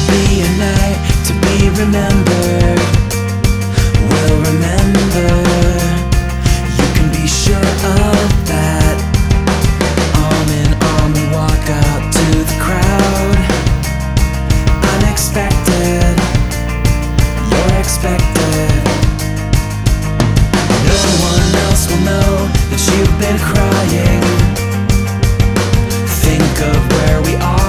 be a night to be remembered. We'll remember. You can be sure of that. Arm in arm we walk out to the crowd. Unexpected, you're expected. No one else will know that you've been crying. Think of where we are.